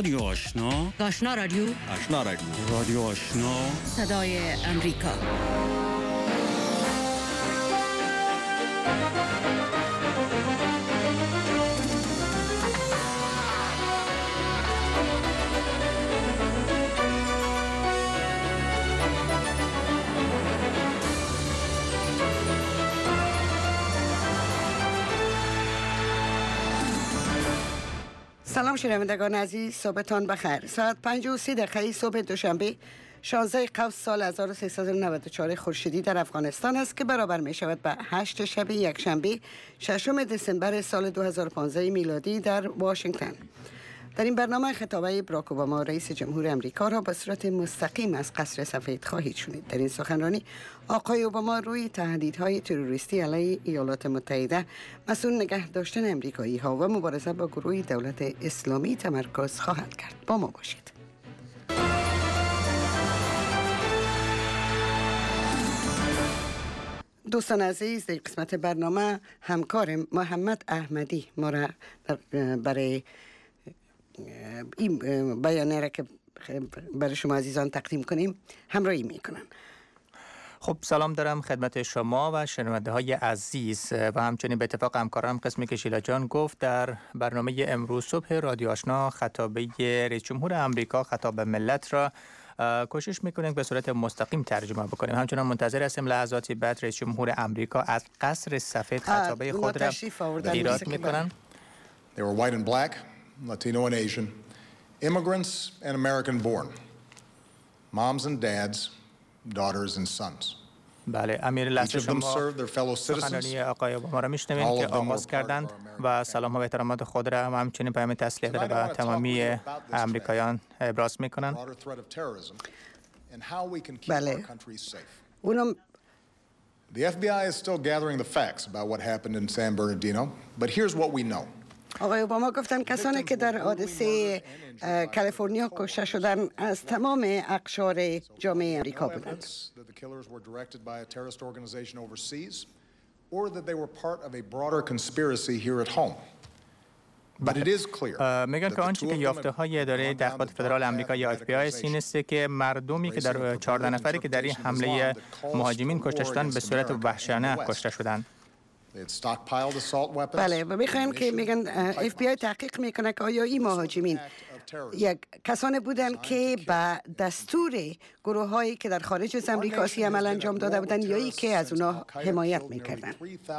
رادیو آشنا، آشنا رادیو، آشنا رادیو، رادیو آشنا، صدای امریکا. سلام شنوندگان عزیز، صبحتان بخیر. ساعت 5:30 صبح دوشنبه 16 قوس سال 1394 خورشیدی در افغانستان است که برابر می شود به 8 شب یکشنبه 6 دسامبر سال 2015 میلادی در واشنگتن. در این برنامه خطابه براک اوباما رئیس جمهور امریکا را به صورت مستقیم از قصر سفید خواهید شنید. در این سخنرانی آقای اوباما روی تهدیدهای تروریستی علیه ایالات متحده، مسئول نگه داشتن امریکایی ها و مبارزه با گروه دولت اسلامی تمرکز خواهد کرد. با ما باشید. دوستان عزیز، در قسمت برنامه همکار محمد احمدی ما را برای این بیانیه را که برای شما عزیزان تقدیم کنیم همراهی میکنن. خب سلام دارم خدمت شما و شنونده های عزیز و همچنین به اتفاق همکارم قسمی که شیلا جان گفت در برنامه امروز صبح رادیو آشنا خطابه رئیس جمهور امریکا خطاب به ملت را کوشش میکنیم به صورت مستقیم ترجمه بکنیم. همچنان منتظر هستیم لحظاتی بعد رئیس جمهور امریکا از قصر سفید خطابه خود را ایراد میکنن. They were white and black, Latino and Asian, immigrants and American born, moms and dads, daughters and sons. بله، امیر لحظه شما سخنرانی آقای اوباما را میشنویم که آغاز کردند و سلام و احترامات خود را و همچنین پیام تسلیت را به تمامی امریکایان ابراز میکنند. بله. The FBI is still gathering the facts about what happened in San Bernardino, but here's what we know. آقای اوباما گفتن کسانی که در حادثه کالیفرنیا کشته شدن از تمام اقشار جامعه امریکا بودند. میگن که آنچه که یافته های اداره تحقیقات فدرال آمریکا یا FBI این است که مردمی که در 14 نفری که در این حمله مهاجمین کشته شدند به صورت وحشیانه کشته شدند. بله، و میخوایم که میگن FBI تحقیق میکنه که آیا این مهاجمین یک کسانی بودند که به دستور گروه هایی که در خارج از امریکا عمل انجام داده بودند یا ای که از اونا حمایت میکردند.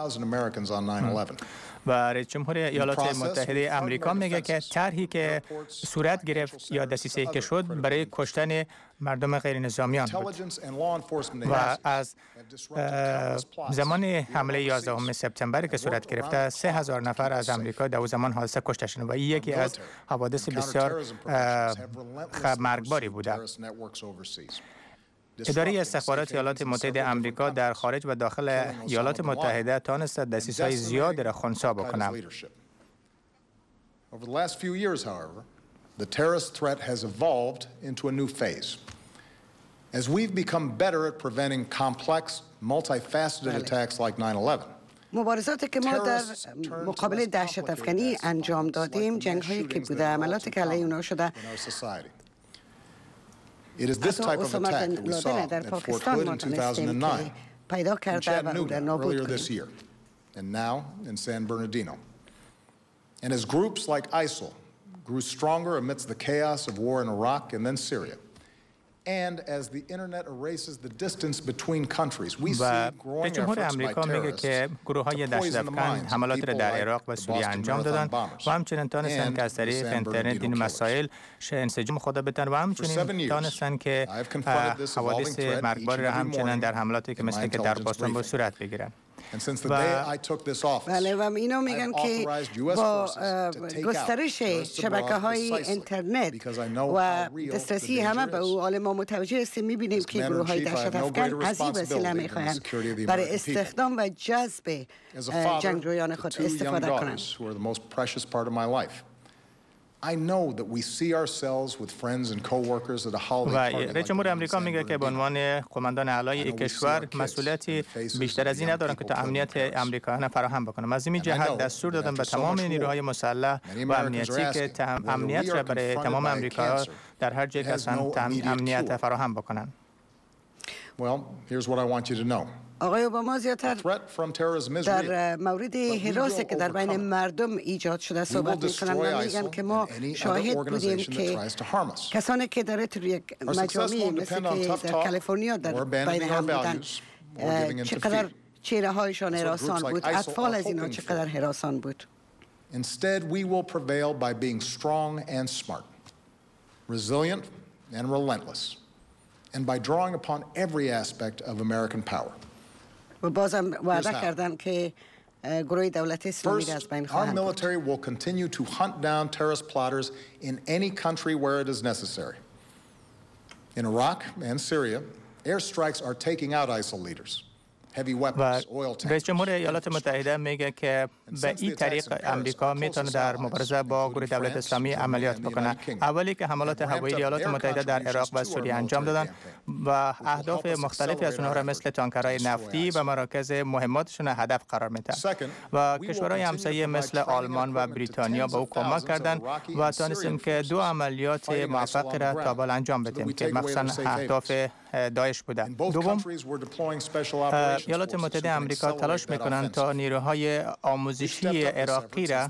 و رئیس جمهور ایالات متحده آمریکا میگه که طرحی که صورت گرفت یا دسیسه‌ای که شد برای کشتن مردم غیر نظامیان بود و از زمان حمله 11 سپتامبر که صورت گرفته 3000 نفر از امریکا در زمان حادثه کشته شدند و این یکی از حوادث بسیار مرگباری بوده. اداره استخبارات ایالات متحده آمریکا در خارج و داخل ایالات متحده تانست دسیسه‌های زیادی را خنثی بکنه. Over the last few years, however, the terrorist threat has evolved into a new phase. As we've become better at preventing complex, multifaceted attacks like 9/11. مبارزاتی که ما در مقابل دهشت افکنی انجام دادیم، جنگ‌هایی که بوده، عملاتی که علیه اونا شده، It is this type of attack that we saw at Fort Hood in 2009, in Chattanooga earlier this year, and now in San Bernardino. And as groups like ISIL grew stronger amidst the chaos of war in Iraq and then Syria, and as the internet erases the distance between countries, we see growing efforts by terrorists گروه های دهشت افکن حملات را در عراق و سوریه انجام دادند و همچنین تانستند که از طریق اینترنت این مسائل انسجام خود بتن و همچنین تانستند که حوادث مرگبار را همچنین در حملاتی که مثل که در باستان با صورت بگیرند. بله، و اینا میگن که با گسترش شبکه‌های اینترنت و دسترسی همه به او، حال ما متوجه هستیم میبینیم که گروه های دهشت افکن از این وسیله میخواهند برای استخدام و جذب جنگجویان خود استفاده کنند. و رئیس جمهور آمریکا میگه که به عنوان قماندان اعلای یک کشور مسئولیتی بیشتر از این ندارن که تا امنیت آمریکاییان فراهم بکنن. از این جهت دستور دادن به تمام نیروهای مسلح و امنیتی که امنیت را برای تمام آمریکایی‌ها در هر جای که هستند امنیت فراهم بکنن. آقای اوباما زیادتر در مورد هراسی که در بین مردم ایجاد شده صحبت میکنن و میگن که ما شاهد بودیم که کسانی که در یک مجامع مثل که در کالیفرنیا در بین هم بودن چقدر چهره هایشان هراسان بود، اطفال از اینا چقدر هراسان بود. Instead, we will prevail by being strong and smart, resilient and relentless, and by drawing upon every aspect of American power. و بازم وعده کردن که گروه دولت اسلامی را از بین خواهند برد. Our military will continue to hunt down terrorist plotters in any country where it is necessary. In Iraq and Syria, airstrikes are taking out ISIL leaders. و رئیس جمهور ایالات متحده میگه که به این طریق امریکا میتونه در مبارزه با گروه دولت اسلامی عملیات بکنه. اولی که حملات هوایی ایالات متحده در عراق و سوریه انجام دادن و اهداف مختلفی از اونها را مثل تانکرهای نفتی و مراکز مهماتشون هدف قرار میدن و کشورهای همسایه مثل آلمان و بریتانیا به او کمک کردن و تونستیم که 2 عملیات موفق را تا بال انجام بدیم که مخصوصا اهداف داعش بودن. دوم، ایالات متحده آمریکا تلاش میکنند تا نیروهای آموزشی عراقی را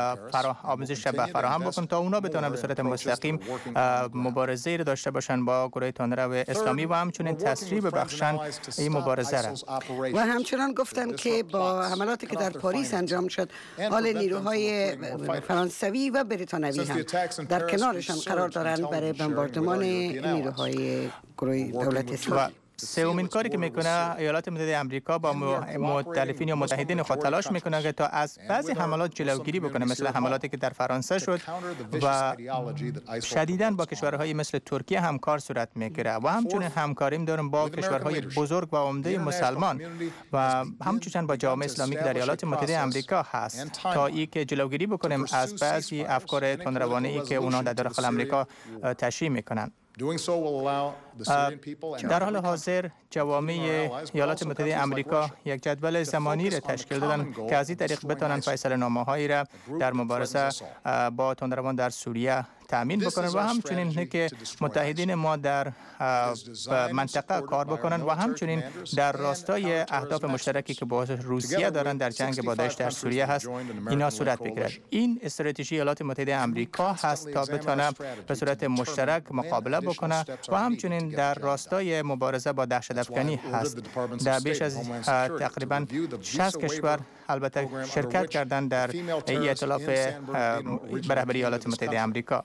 فراهم بکنند تا اونا بتونن به صورت مستقیم مبارزه را داشته باشند با گروه تندرو اسلامی و همچنین تسریع ببخشند این مبارزه را. و همچنان گفتند که با حملاتی که در پاریس انجام شد حال نیروهای فرانسوی و بریتانوی هم در کنارشان قرار دارند برای بمباردمان نیروهای گروه دولت اسلامی. سومین کاری که میکنه ایالات متحده آمریکا با مؤتلفین یا متحدین خود تلاش میکنه که تا از بعضی حملات جلوگیری بکنه، مثل حملاتی که در فرانسه شد و شدیداً با کشورهای مثل ترکیه همکار صورت میگیره و همچنین همکاریم داریم با کشورهای بزرگ و عمده مسلمان و همچنین با جامعه اسلامی که در ایالات متحده آمریکا هست تا ای که جلوگیری بکنیم از بعضی افکار تندروانه‌ای که اونا در داخل آمریکا تشریح میکنن. در حال حاضر جوامع ایالات متحده آمریکا یک جدول زمانی را تشکیل دادن که از این طریق بتوانند فیصله نامه‌هایی را در مبارزه با تندروان در سوریه تامین بکنند و همچنین که متحدین ما در منطقه کار بکنند و همچنین در راستای اهداف مشترکی که با روسیه دارند در جنگ با داعش در سوریه هست اینا صورت بگیرد. این استراتژی ایالات متحده آمریکا هست تا بتونه به صورت مشترک مقابله بکنه و همچنین در راستای مبارزه با دهشت‌افکنی هست. در بیش از تقریبا 60 کشور البته شرکت کردند در این ائتلاف به رهبری ایالات متحده آمریکا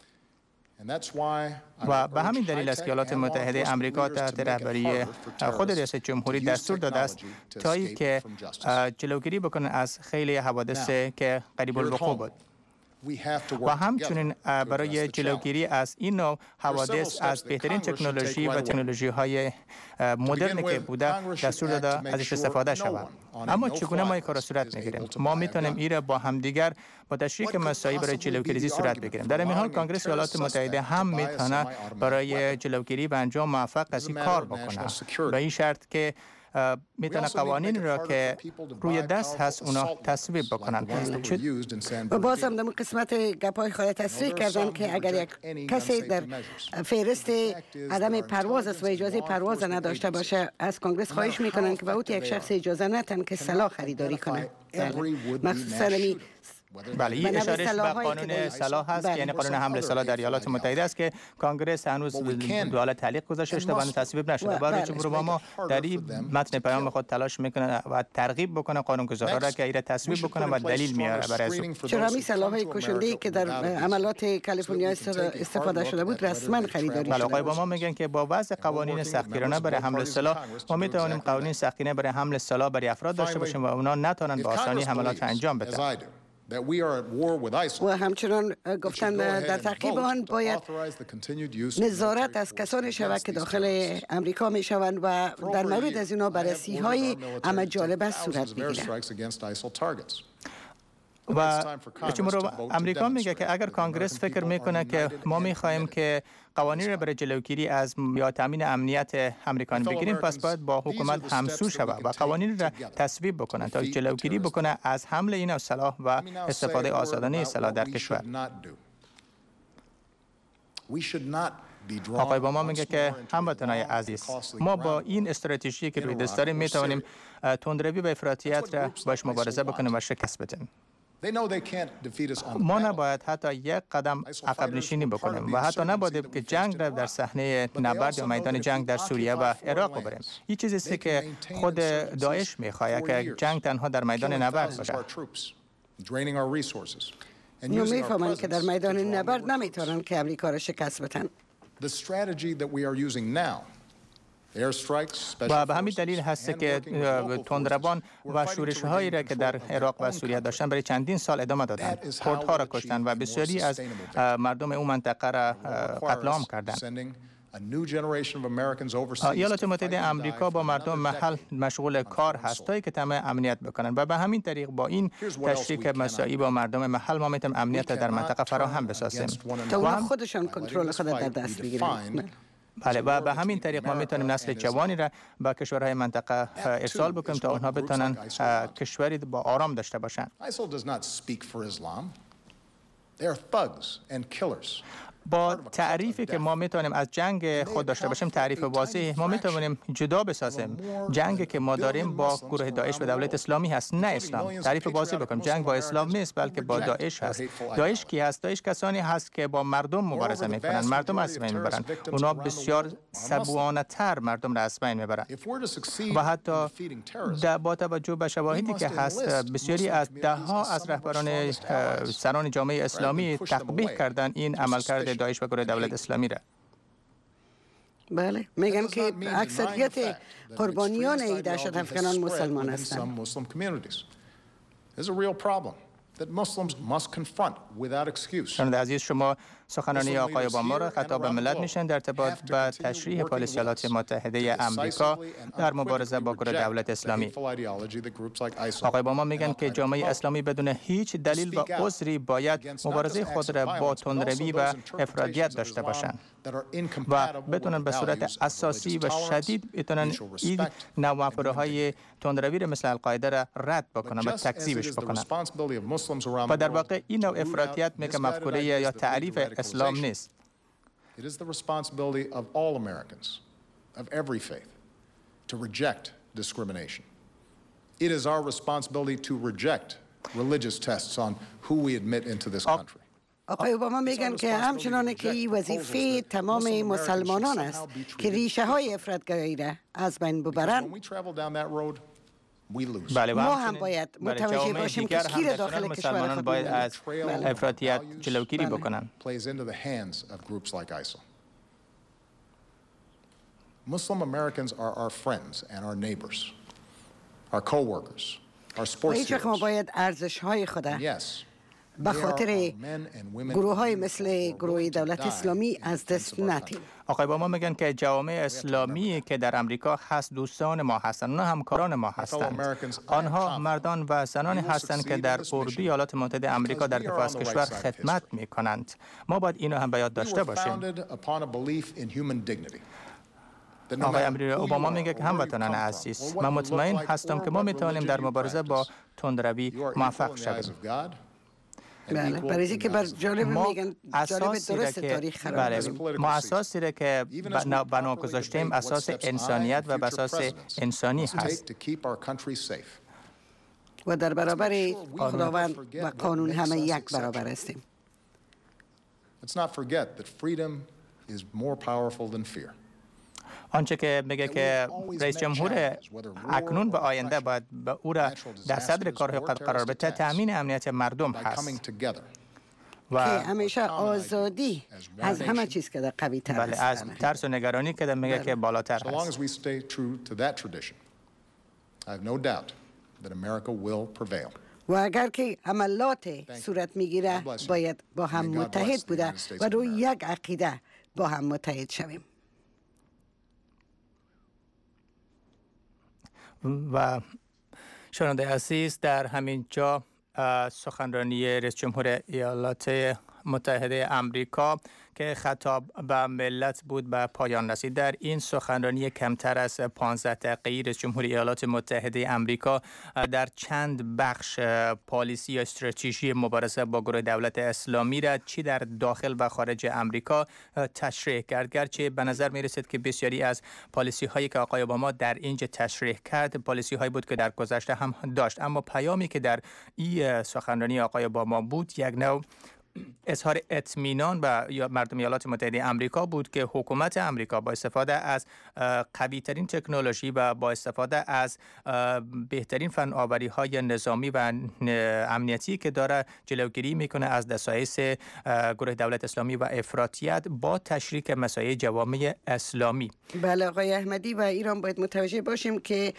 و به همین دلیل است که ایالات متحده آمریکا تحت رهبری خود ریاست جمهوری دستور داده است تا اینکه جلوگیری بکنه از خیلی حوادث که قریب الوقوع بود و همچنین برای جلوگیری از این نوع حوادث از بهترین تکنولوژی و تکنولوژی‌های مدرنی که بوده دستور داده ازش استفاده شود. اما چگونه ما این کار صورت میگیریم؟ ما میتونیم این را با همدیگر با تشریک مساعی برای جلوگیری صورت بگیریم. در این حال کنگره ایالات متحده هم میتونه برای جلوگیری و انجام موفق از این کار بکنه به این شرط که میتونه قوانین را که روی دست هست اونا تصویب بکنن. و باز هم در قسمت گپای خود تصریح کردن که اگر یک کسی در فهرست عدم پرواز است و اجازه پرواز نداشته باشه از کنگره خواهش میکنن که به او یک شخص اجازه ندن که سلاح خریداری کنه. مخصوصا بله، این اشارش به قانون سلاح هست که یعنی قانون حمل سلاح در ایالات متحده است که کنگره هنوز دو تعلیق گذاشته و تصویب نشده. رئیس جمهور اوباما در این متن پیام خود تلاش میکنه و ترغیب بکنه قانونگذارا را که این تصویب بکنه و دلیل میاره برای چرامی سلاح‌های کشنده‌ای که در عملیات کالیفرنیا استفاده شده بود رسما خریداری شده. آقای اوباما میگن که با وضع قوانین سختگیرانه برای حمل سلاح ما میتوانیم قوانین سختگیرانه برای حمل سلاح برای افراد داشته باشیم و اونا نتونن به آسانی حملات انجام بدن. و همچنان گفتن در تعقیب آن باید نظارت از کسانی شود که داخل امریکا می شوند و در مورد از اینا بررسی های اما جالب صورت بگیرند. و امریکا میگه که اگر کانگرس فکر میکنه که ما میخواهیم که قوانین را برای جلوگیری از یا تامین امنیت امریکان بگیریم، پس باید با حکومت همسو شود و قوانین را تصویب بکنند تا جلوگیری بکنه از حمل این سلاح و استفاده آزادانه سلاح در کشور. آقای اوباما میگه که هموطنان عزیز، ما با این استراتژی که روی دست داریم میتوانیم تندروی و افراطیت را باش مبارزه بکنیم و شکست بدیم. ما نباید حتی یک قدم عقب نشینی بکنیم و حتی نباید که جنگ را در صحنه نبرد یا میدان جنگ در سوریه و عراق ببریم. این چیزی است که خود داعش میخواهد که جنگ تنها در میدان نبرد باشه. اینو میفهمند که در میدان نبرد نمیتونن که امریکا را شکست بدن. و به همین دلیل هست که تندروان و شورش‌هایی را که در عراق و سوریه داشتن برای چندین سال ادامه دادند. کردها را کشتند و بسیاری از مردم اون منطقه را قتل عام کردند. ایالات متحده آمریکا با مردم محل مشغول کار هست تا که تامین امنیت بکنند و به همین طریق با این تشریک مساعی با مردم محل ما میتونیم امنیت در منطقه فراهم بسازیم تا هم خودشان کنترل خود در دست بگیرند. بله، و به همین طریق ما میتونیم نسل جوانی را به کشورهای منطقه ارسال بکنیم تا آنها بتونن کشوری با آرام داشته باشند. با تعریفی که ما میتونیم از جنگ خود داشته باشیم، تعریف واضحی، ما میتونیم جدا بسازیم. جنگی که ما داریم با گروه داعش و دولت اسلامی هست، نه اسلام. تعریف واضح بکنیم، جنگ با اسلام نیست بلکه با داعش هست. داعش کی هست؟ داعش کسانی هست که با مردم مبارزه میکنن، مردم از بین میبرن. اونا بسیار سبوانه تر مردم را از بین میبرن و حتی با توجه به شواهدی که هست، بسیاری از دهها از رهبران سران جامعه اسلامی تقبیح کردن این عملکرد داعش و گروه دولت اسلامی را. بله، میگن که اکثریت قربانیان این دهشت افکنان مسلمان هستند. شنونده عزیز، شما سخنرانی آقای اوباما را خطاب ملت میشن در ارتباط با تشریح پالیسی ایالات متحده آمریکا در مبارزه با گروه دولت اسلامی. آقای اوباما میگن که جامعه اسلامی بدون هیچ دلیل و عذری باید مبارزه خود را با تندروی و افراطیت داشته باشند و بتونن به صورت اساسی و شدید بتونن این نوآورهای تندروی را مثل القاعده را رد بکنن و تکذیبش بکنن. و در واقع این نوع افراطیت میگه مفکوره یا تعریف اسلام نیست. It is the responsibility of all Americans of every faith to reject discrimination. It is our responsibility to reject religious tests on who we admit into this country. آقای اوباما میگن که همچنان که این وظیفه تمام مسلمانان است که ریشه های افراطگرایی را از بین ببرند. بله، ما هم باید متوجه باشیم که کی را داخل کشور خود باید از افراطیت جلوگیری بکنن. Muslim Americans are our friends and our neighbors, our co-workers, our sports heroes. ما باید ارزش‌های خود به خاطر گروه‌های مثل گروه دولت اسلامی از دست ندیم. آقای اوباما میگن که جوامع اسلامی که در امریکا هست دوستان ما هستند، اونها همکاران ما هستند. آنها مردان و زنانی هستند که در اردوی ایالات متحده آمریکا در دفاع از کشور خدمت میکنند. ما باید اینو هم به یاد داشته باشیم. آقای اوباما میگه که هموطنان عزیز، من مطمئن هستم که ما میتوانیم در مبارزه با تندروی موفق شویم. بله، برای که بر جالب میگن جالب درست تاریخ قرار داریم. ما اساسی را که بنا گذاشتیم اساس انسانیت و اساس انسانی هست و در برابر خداوند و قانون همه یک برابر هستیم. Let's not forget that freedom is more powerful than fear. آنچه که میگه که رئیس جمهور اکنون و آینده باید او را در صدر کارهای قرار بده، تامین امنیت مردم هست و همیشه آزادی از همه چیز که در قوی تر است. بله، از ترس و نگرانی که میگه که بالاتر هست. و اگر که عملات صورت میگیره باید با هم متحد بوده و روی یک عقیده با هم متحد شویم. و شنونده عزیز، در همین جا سخنرانی رئیس جمهور ایالات متحده آمریکا که خطاب به ملت بود به پایان رسید. در این سخنرانی کمتر از 15 دقیقه‌ای رئیس جمهور ایالات متحده آمریکا در چند بخش پالیسی یا استراتژی مبارزه با گروه دولت اسلامی را چی در داخل و خارج آمریکا تشریح کرد، گرچه به نظر می رسید که بسیاری از پالیسی هایی که آقای اوباما در اینجا تشریح کرد پالیسی هایی بود که در گذشته هم داشت، اما پیامی که در این سخنرانی آقای اوباما بود یک نوع اظهار اطمینان به مردم ایالات متحده آمریکا بود که حکومت آمریکا با استفاده از قوی ترین تکنولوژی و با استفاده از بهترین فناوری های نظامی و امنیتی که داره جلوگیری میکنه از دسایس گروه دولت اسلامی و افراطیت با تشریک مسایل جوامع اسلامی. بله آقای احمدی، و ایران باید متوجه باشیم که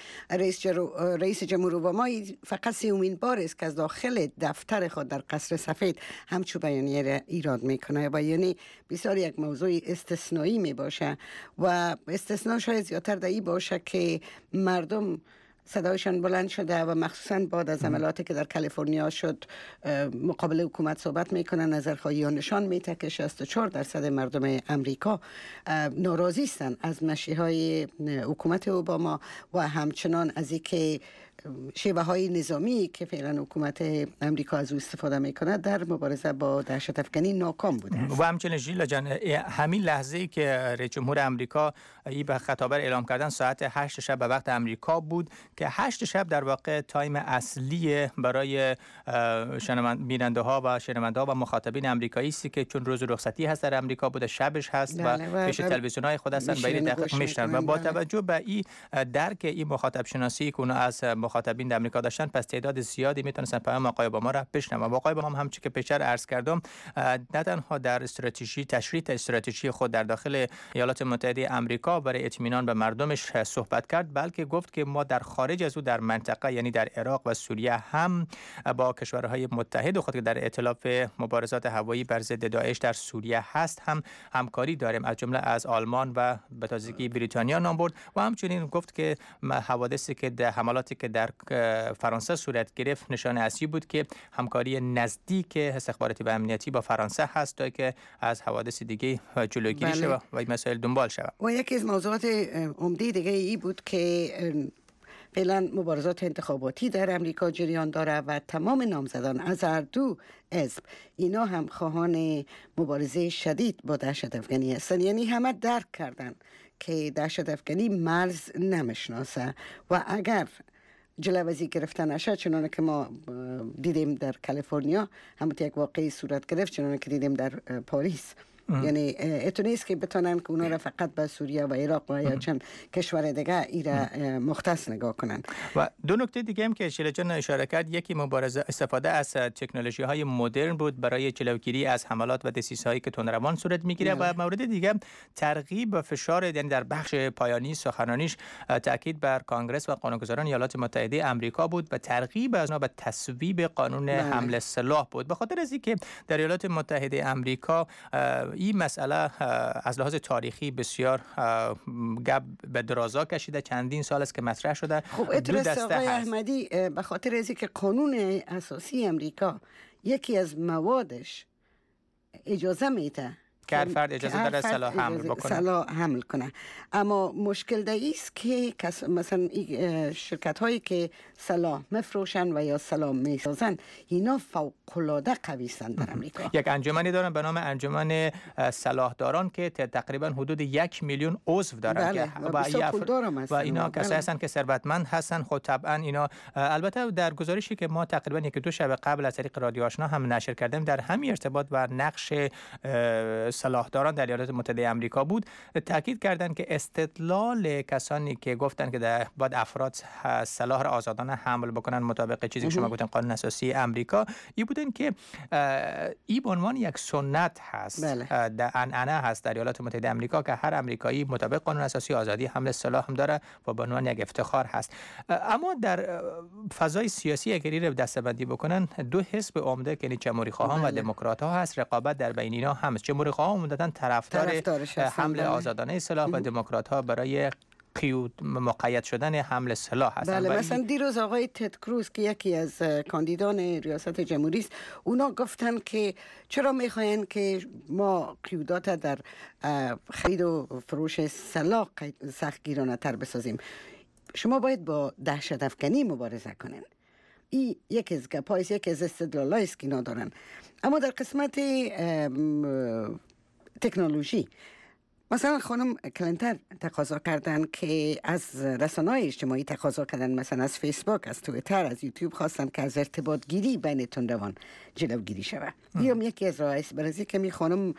رئیس جمهور اوباما فقط سومین بار است که از داخل دفتر خود در قصر سفید همچون بیانیه ایراد میکنه و یعنی بسیار یک موضوع استثنایی می باشه و استثنا شاید زیادتر در این باشه که مردم صدایشان بلند شده و مخصوصا بعد از عملاتی که در کالیفرنیا شد مقابل حکومت صحبت میکنن، نظرخواهی ها نشان میده که 64% مردم امریکا ناراضی هستند از مشیهای حکومت اوباما و همچنان از اینکه شیوه های نظامی که فعلا حکومت امریکا از او استفاده میکنه در مبارزه با دهشت افکنی ناکام بوده است. و همچنین ژیلا جان، همین لحظه‌ای که رئیس جمهور امریکا این به خطابر اعلام کردن ساعت 8 شب به وقت امریکا بود که 8 شب در واقع تایم اصلی برای بیننده ها و شنونده ها و مخاطبین امریکایی است که چون روز رخصتی هست در امریکا بوده، شبش هست و پیش تلویزیون های خود هستن و این دقیق میشنن و با توجه به این درک این مخاطب شناسی که اونا از مخاطبین در امریکا داشتن، پس تعداد زیادی میتونستن پیام آقای اوباما را بشنون. و آقای اوباما هم که پیشتر عرض کردم نه تنها در تشریح استراتژی خود در داخل ایالات متحده آمریکا برای اطمینان به مردمش صحبت کرد، بلکه گفت که ما در خارج از او در منطقه یعنی در عراق و سوریه هم با کشورهای متحد خود که در ائتلاف مبارزات هوایی بر ضد داعش در سوریه هست هم همکاری داریم، از جمله از آلمان و به تازگی بریتانیا نام برد. و همچنین گفت که حوادثی که در حملاتی که در فرانسه صورت گرفت نشانه اصلی بود که همکاری نزدیک استخباراتی و امنیتی با فرانسه هست تا که از حوادث دیگه جلوگیری شود و این مسائل دنبال شود. و یکی از موضوعات عمده دیگه ای بود که فعلا مبارزات انتخاباتی در امریکا جریان داره و تمام نامزدان از هر دو حزب اینا هم خواهان مبارزه شدید با دهشت افغانی هستند. یعنی همه درک کردن که دهشت افغانی مرز نمیشناسه و اگر جلوازی گرفتن نشه، چنانه که ما دیدیم در کالیفرنیا همون یک واقعی صورت گرفت، چنانه که دیدیم در پاریس، یعنی اتونیست که بتونن که اونا را فقط به سوریه و عراق و یا چند کشور دیگه ایرا مختص نگاه کنن. و دو نکته دیگه هم که شیلا جان اشاره کرد، یکی مبارزه استفاده از تکنولوژی های مدرن بود برای جلوگیری از حملات و دسیسه هایی که تندروان صورت میگیره و مورد دیگه ترغیب و فشار، یعنی در بخش پایانی سخنرانیش تاکید بر کانگرس و قانونگذاران ایالات متحده آمریکا بود و ترغیب از اونها به تصویب قانون حمل سلاح بود، به خاطر از اینکه در ایالات متحده آمریکا این مسئله از لحاظ تاریخی بسیار گپ به درازا کشیده، چندین سال است که مطرح شده. خب اعتراض آقای احمدی به خاطر از اینکه قانون اساسی امریکا یکی از موادش اجازه میده که هر فرد اجازه داره سلاح حمل کنه، اما مشکل در است که مثلا شرکت هایی که سلاح مفروشن و یا سلاح میسازن اینا فوق‌العاده قوی هستند در امریکا. یک انجمنی دارن به نام انجمن سلاحداران که تقریبا حدود 1 میلیون عضو دارن. بله. و اینا کسایی هستند که ثروتمند هستن. خود طبعا اینا البته در گزارشی که ما تقریبا 1-2 شب قبل از طریق رادیو آشنا هم نشر کردیم در همین ارتباط و نقش سلاحداران در ایالات متحده آمریکا بود، تاکید کردند که استدلال کسانی که گفتند که باید افراد سلاح را آزادانه حمل بکنن مطابق چیزی که شما گفتن قانون اساسی آمریکا، این بودن که این به عنوان یک سنت هست، در عنعنه هست در ایالات متحده آمریکا که هر آمریکایی مطابق قانون اساسی آزادی حمل سلاح هم داره و به عنوان یک افتخار هست. اما در فضای سیاسی اگر این رو دسته‌بندی بکنن، دو حزب عمده که جمهوری خواهان و دموکرات ها هست، رقابت در بین اینا هم است. جمهوری خواهان عمدتاً طرفدار حمل آزادانه سلاح و دموکرات ها برای مقید شدن حمل سلاح هستند. بله، مثلا دیروز آقای تد کروز که یکی از کاندیدان ریاست جمهوری است، اونا گفتن که چرا میخواین که ما قیودات در خرید و فروش سلاح سختگیرانه تر بسازیم؟ شما باید با دهشت افکنی مبارزه کنین. این یکی از گپایست، یکی از استدلالایی است که اینا دارن. اما در قسمت تکنولوژی، مثلا خانم کلینتون تقاضا کردن که از رسانه‌های اجتماعی تقاضا کردن، مثلا از فیسبوک، از توییتر، از یوتیوب خواستن که از ارتباط گیری بین تندروان جلوگیری شود. هم یکی از راه‌هاست. برای که می خانم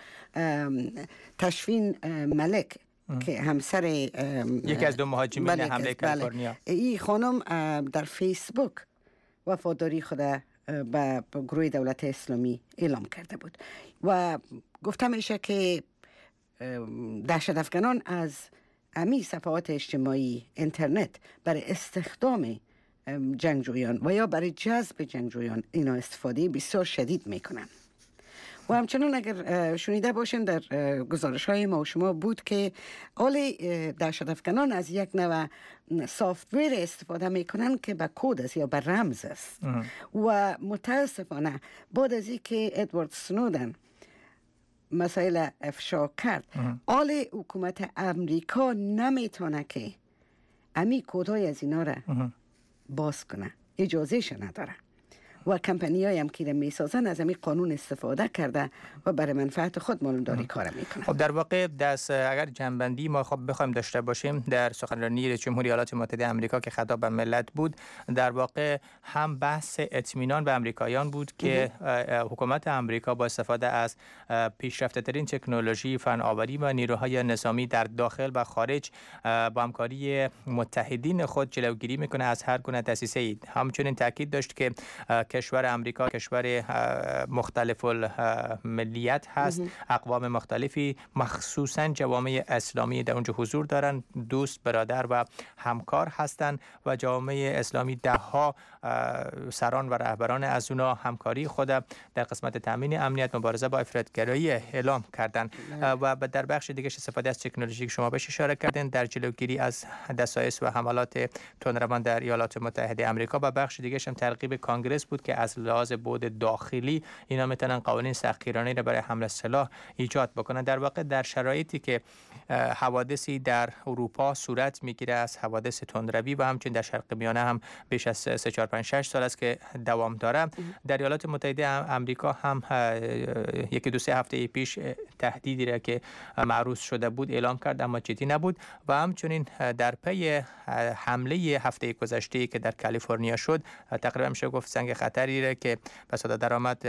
تشفین ملک که همسر یکی از دو مهاجمین حمله کالیفرنیا، این خانم در فیسبوک وفاداری خود به گروه دولت اسلامی اعلام کرده بود و گفته میشه که دهشت افکنان از امی صفحات اجتماعی اینترنت برای استخدام جنگجویان و یا برای جذب جنگجویان اینا استفاده بسیار شدید میکنن. و همچنان اگر شنیده باشین در گزارش های ما و شما بود که حال دهشت افکنان از یک نوع سافت‌ویر استفاده میکنن که به کد است یا به رمز است و متاسفانه بعد از اینکه ادوارد سنودن مسائل افشا کرد، حال حکومت امریکا نمیتونه که امی کدهای از اینا را باز کنه، اجازهش نداره و کمپانی‌های هم که میسازن از همین قانون استفاده کرده و برای منفعت خود معلومداری کار میکنن. خب در واقع اگر جنبندی ما بخوایم داشته باشیم در سخنرانی رئیس جمهوری ایالات متحده آمریکا که خطاب به ملت بود، در واقع هم بحث اطمینان به آمریکاییان بود که حکومت آمریکا با استفاده از پیشرفته‌ترین تکنولوژی، فناوری و نیروهای نظامی در داخل و خارج با همکاری متحدین خود جلوگیری میکنه از هر گونه دسیسه‌ای. همچنین تاکید داشت که کشور امریکا کشور مختلف الملیت هست، اقوام مختلفی مخصوصا جوامع اسلامی در اونجا حضور دارن، دوست، برادر و همکار هستند و جامعه اسلامی دهها سران و رهبران از اونا همکاری خود در قسمت تامین امنیت، مبارزه با افراطگرایی اعلام کردند و در بخش دیگه استفاده از تکنولوژی که شما بهش اشاره کردین در جلوگیری از دسایس و حملات تندروان در ایالات متحده آمریکا و بخش دیگه هم ترغیب کانگرس بود که از لحاظ بعد داخلی اینا میتونن قوانین سختگیرانه را برای حمل سلاح ایجاد بکنن. در واقع در شرایطی که حوادثی در اروپا صورت میگیره از حوادث تندروی و همچنین در شرق میانه هم بیش از 3-4-5-6 سال است که دوام داره، در ایالات متحده آمریکا هم 1-2-3 هفته پیش تهدیدی را که معروض شده بود اعلام کرد اما جدی نبود و همچنین در پی حمله هفته گذشته که در کالیفرنیا شد تقریبا میشه گفت سنگ خطری را که به صدا درآمد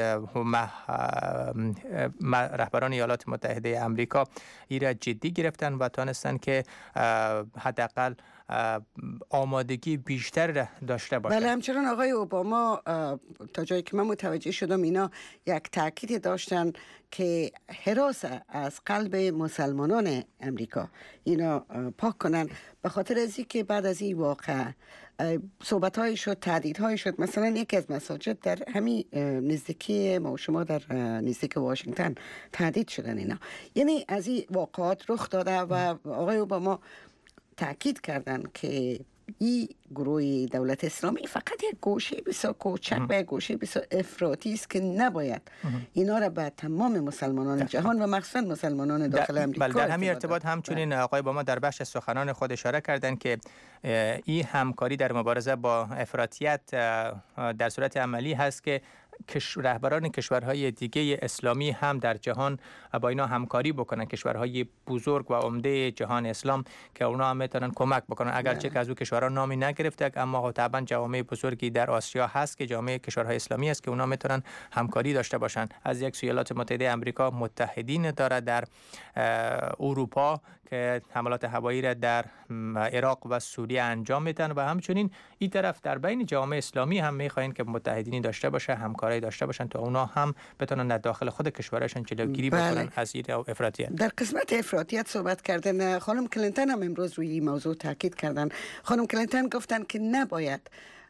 رهبران ایالات متحده آمریکا را جدی گرفتن و تونستن که حداقل آمادگی بیشتر داشته باشند. بله، همچنان آقای اوباما تا جایی که من متوجه شدم اینا یک تاکید داشتن که حراس از قلب مسلمانان امریکا اینا پاک کنن، به خاطر از اینکه بعد از این واقع صحبت‌های شد، تهدیدهای شد. مثلا یکی از مساجد در همین نزدیکی ما و شما در نزدیک واشنگتن تهدید شدن اینا. یعنی از این واقعات رخ داده و آقای اوباما تأکید کردن که این گروه دولت اسلامی فقط یک گوشه بسیار کوچک و یک گوشه بسیار افراطی است که نباید اینا را به تمام مسلمانان جهان و مخصوصا مسلمانان داخل امریکا. در همین ارتباط همچنین آقای اوباما در بخش سخنان خود اشاره کردند که این همکاری در مبارزه با افراطیت در صورت عملی هست که رهبران کشورهای دیگه اسلامی هم در جهان با اینا همکاری بکنن، کشورهای بزرگ و عمده جهان اسلام که اونا هم میتونن کمک بکنن، اگرچه که از اون کشورها نامی نگرفته اما طبعا جوامع بزرگی در آسیا هست که جامعه کشورهای اسلامی است که اونا میتونن همکاری داشته باشن. از یک سوی ایالات متحده آمریکا متحدین داره در اروپا که حملات هوایی را در عراق و سوریه انجام میدن و همچنین این طرف در بین جامعه اسلامی هم میخواین که متحدینی داشته باشه، همکاری داشته باشن تا اونا هم بتونن در داخل خود کشورشون جلوگیری بکنن از این افراطیت. در قسمت افراطیت صحبت کردن خانم کلینتون هم امروز روی این موضوع تاکید کردن. خانم کلینتون گفتن که نباید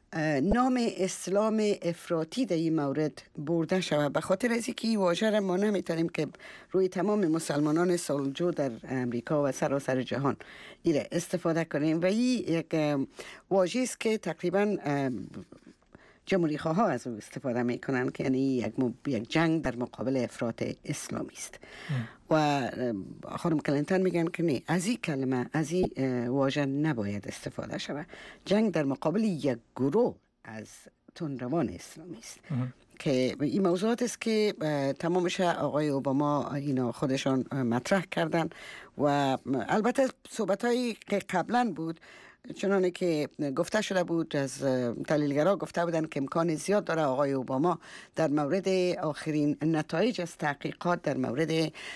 نام اسلام افراطی در این مورد برده شود، به خاطر از اینکه این واژه را ما نمیتونیم که روی تمام مسلمانان سالجو در امریکا و سراسر جهان ایره استفاده کنیم و این یک واژه است که تقریبا جمهوری خواه ها از او استفاده میکنن که یعنی یک جنگ در مقابل افراط اسلامی است. و خانم کلینتون میگن که نه، از این کلمه، از این واژه نباید استفاده شود. جنگ در مقابل یک گروه از تندروان اسلامی است که این موضوعات است که تمامش آقای اوباما اینا خودشان مطرح کردن و البته صحبت‌هایی که قبلا بود چنانه که گفته شده بود از تحلیلگرها گفته بودن که امکان زیاد داره آقای اوباما در مورد آخرین نتایج از تحقیقات در مورد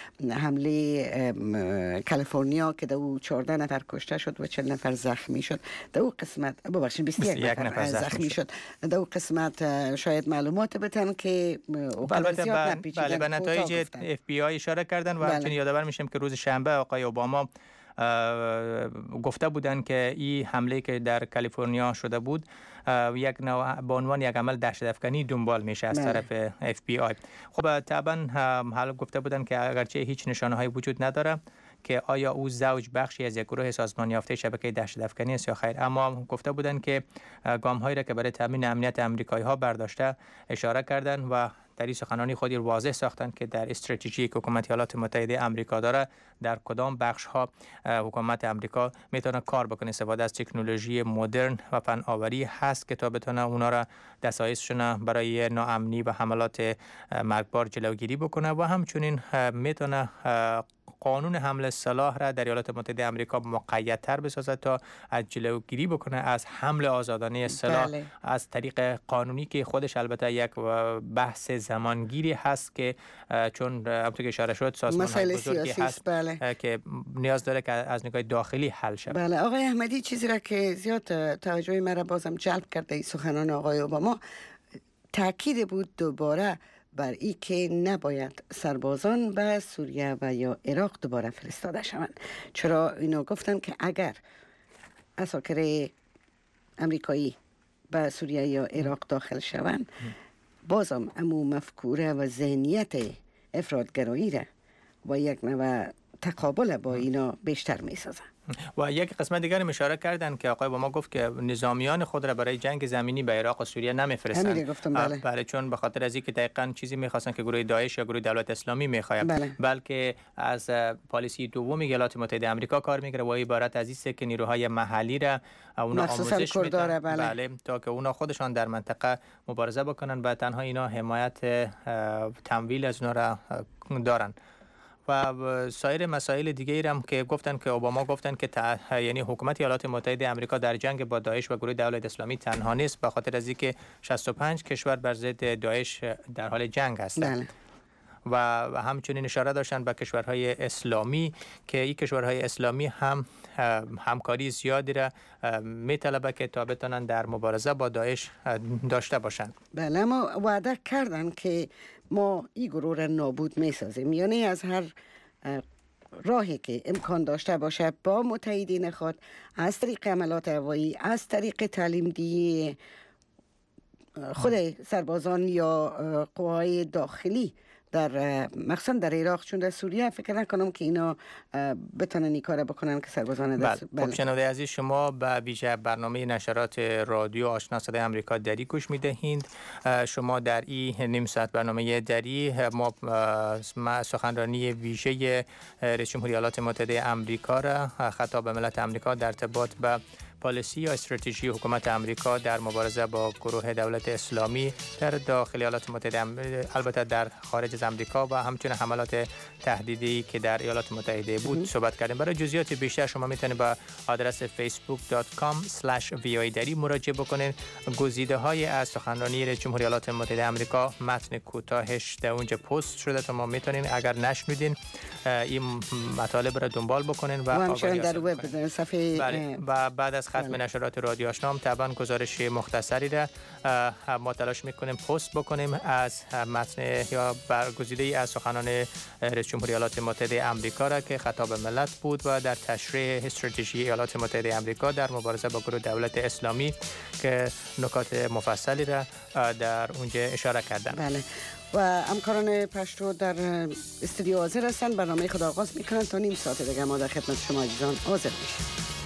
حمله کالیفرنیا که در او 14 نفر کشته شد و 40 نفر زخمی شد، در او قسمت 21 نفر زخمی شد، در او قسمت شاید معلومات بتن که بله به نتایج FBI اشاره کردن و همچنین یادآور میشم که روز شنبه آقای اوباما گفته بودند که این حمله که در کالیفرنیا شده بود یک نوع به عنوان یک عمل دهشت‌افکنی دنبال میشه از طرف FBI. خب طبعا حالا گفته بودند که اگرچه هیچ نشانه‌هایی وجود نداره که آیا او زوج بخشی از یک گروه سازمان یافته شبکه دهشت‌افکنی است یا خیر، اما گفته بودند که گام‌هایی را که برای تامین امنیت آمریکایی‌ها برداشته اشاره کردند و در این سخنرانی خودی واضح ساختند که در استراتژی که حکومت ایالات متحده آمریکا داره در کدام بخش‌ها حکومت آمریکا میتونه کار بکنه، استفاده از تکنولوژی مدرن و فناوری هست که تا بتونه اونا را دسایسشون برای ناامنی و حملات مرگبار جلوگیری بکنه و همچنین میتونه قانون حمل سلاح را در ایالات متحده آمریکا مقیدتر بسازد تا از جلوگیری بکنه از حمل آزادانه سلاح از طریق قانونی که خودش البته یک بحث زمانگیری هست که چون همونطور که اشاره شد سازمان‌های بزرگی هست که نیاز داره که از نگاه داخلی حل شود. بله آقای احمدی، چیزی را که زیاد توجه مرا بازم جلب کرده این سخنان آقای اوباما تاکید بود دوباره بر این که نباید سربازان به سوریه و یا عراق دوباره فرستاده شوند. چرا اینو گفتن که اگر عساکر امریکایی به سوریه یا عراق داخل شوند بازم امو مفکوره و ذهنیت افراطگرایی را و یک نوع تقابل با اینا بیشتر میسازن. و یک قسمت دیگر اشاره کردن که آقای اوباما گفت که نظامیان خود را برای جنگ زمینی به عراق و سوریه نمیفرستند. بله چون به خاطر از اینکه دقیقاً چیزی میخواستن که گروه داعش یا گروه دولت اسلامی میخواهد، بلکه از پالیسی دوم ایالات متحده آمریکا کار میگیره و عبارت از است که نیروهای محلی را اونا آموزش میدن بله تا که اونا خودشان در منطقه مبارزه بکنن و تنها اینا حمایت تمویل از اونا را دارن. و سایر مسائل دیگه هم که گفتن که اوباما گفتن که یعنی حکومت ایالات متحده آمریکا در جنگ با داعش و گروه دولت اسلامی تنها نیست، به خاطر از اینکه 65 کشور بر ضد داعش در حال جنگ هستند. و همچنین اشاره داشتن به کشورهای اسلامی که این کشورهای اسلامی هم همکاری زیادی را میطلبه که تا بتونن در مبارزه با داعش داشته باشند. بله ما وعده کردن که ما این گروه را نابود میسازیم، یعنی از هر راهی که امکان داشته باشه با متحدین خود از طریق عملات هوایی، از طریق تعلیم دهی خود سربازان یا قوای داخلی در مخصوصا در عراق، چون در سوریه فکر نکنم که اینا بتونن این کار بکنن که سربازان دست. خب شنونده عزیز، شما به ویژه برنامه نشرات رادیو آشنا صدای آمریکا دری گوش میدهید. شما در این نیم ساعت برنامه دری ما سخنرانی ویژه رئیس جمهوری ایالات متحده آمریکا را خطاب به ملت آمریکا در ارتباط به پالیسی یا استراتژی حکومت آمریکا در مبارزه با گروه دولت اسلامی در داخل ایالات متحده، البته در خارج از آمریکا و همچنین حملات تهدیدی که در ایالات متحده بود صحبت کردیم. برای جزئیات بیشتر شما میتونید به آدرس facebook.com/voa دری مراجعه بکنید. گزیده‌های از سخنرانی رئیس جمهوری ایالات متحده آمریکا متن کوتاهش در اونجا پست شده تا ما میتونین اگر نشنیدین این مطالب را دنبال بکنین و همچنین در وب صفحه و بعد از ختم نشرات رادیو آشنا طبعا گزارش مختصری را ما تلاش میکنیم پست بکنیم از متن یا برگزیده از سخنان رئیس جمهوری ایالات متحده آمریکا را که خطاب ملت بود و در تشریح استراتژی ایالات متحده آمریکا در مبارزه با گروه دولت اسلامی که نکات مفصلی را در اونجا اشاره کردند. بله و همکاران پشتو در استودیو حاضر هستند. برنامه خود آغاز میکنند تا نیم ساعت دیگه ما در خدمت شما عزیزان حاضر میشیم.